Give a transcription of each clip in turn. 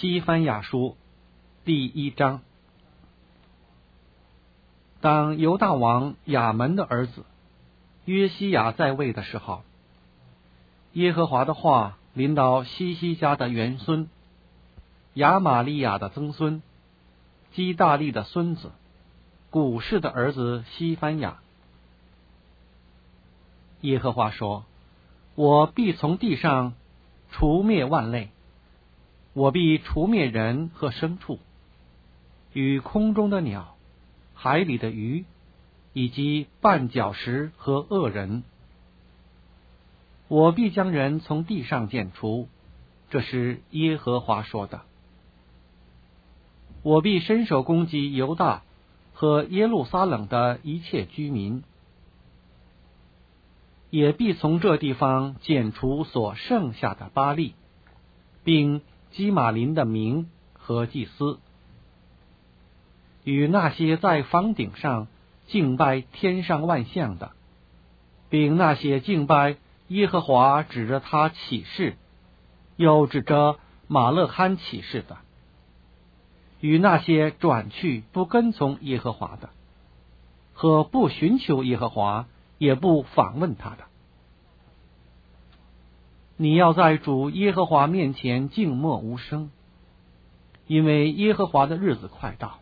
西番雅书第1章。当犹大王亚门的儿子约西亚在位的时候，耶和华的话临到西西家的元孙亚玛利亚的曾孙基大利的孙子古士的儿子西番雅。耶和华说：我必从地上除灭万类，我必除灭人和牲畜，与空中的鸟，海里的鱼，以及绊脚石和恶人。我必将人从地上剪除，这是耶和华说的。我必伸手攻击犹大和耶路撒冷的一切居民，也必从这地方剪除所剩下的巴力，并基玛林的民和祭司，与那些在房顶上敬拜天上万象的，并那些敬拜耶和华指着他起誓，又指着马勒罕起誓的，与那些转去不跟从耶和华的，和不寻求耶和华也不访问他的。你要在主耶和华面前静默无声，因为耶和华的日子快到。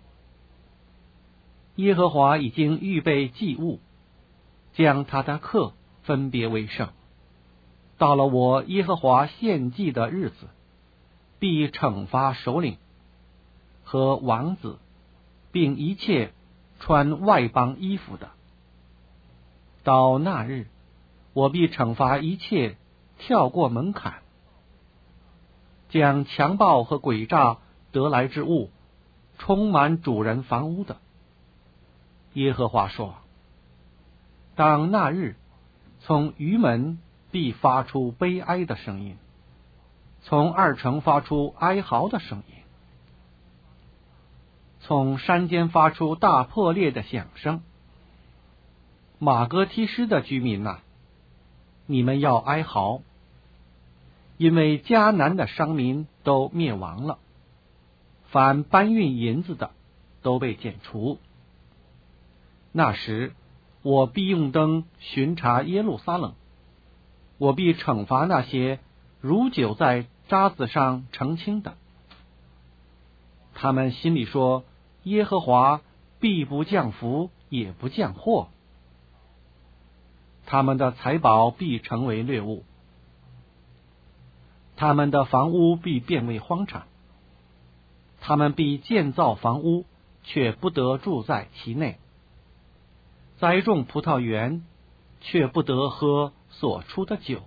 耶和华已经预备祭物，将他的客分别为圣。到了我耶和华献祭的日子，必惩罚首领和王子，并一切穿外邦衣服的。到那日，我必惩罚一切跳过门槛，将强暴和诡诈得来之物充满主人房屋的。耶和华说：当那日，从鱼门必发出悲哀的声音，从二城发出哀嚎的声音，从山间发出大破裂的响声。马哥提斯的居民哪，你们要哀嚎，因为迦南的商民都灭亡了，凡搬运银子的都被剪除。那时，我必用灯巡查耶路撒冷，我必惩罚那些如酒在渣子上澄清的。他们心里说：耶和华必不降福，也不降祸。他们的财宝必成为掠物，他们的房屋必变为荒场，他们必建造房屋，却不得住在其内，栽种葡萄园，却不得喝所出的酒。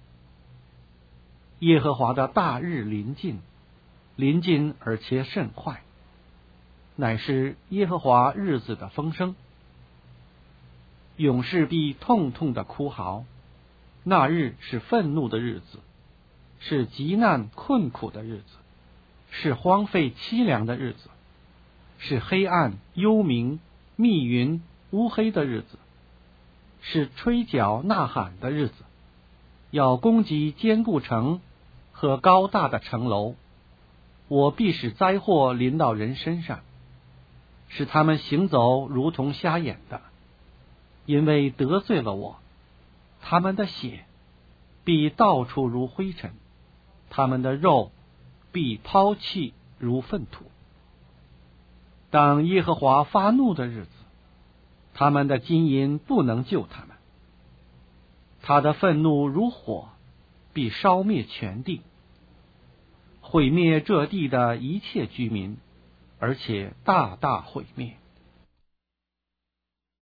耶和华的大日临近，临近而且甚快，乃是耶和华日子的风声。勇士必痛痛的哭嚎，那日是愤怒的日子，是极难困苦的日子，是荒废凄凉的日子，是黑暗幽冥密云乌黑的日子，是吹角呐喊的日子。要攻击坚固城和高大的城楼，我必使灾祸临到人身上，使他们行走如同瞎眼的，因为得罪了我。他们的血必到处如灰尘，他们的肉必抛弃如粪土。当耶和华发怒的日子，他们的金银不能救他们。他的愤怒如火，必烧灭全地，毁灭这地的一切居民，而且大大毁灭。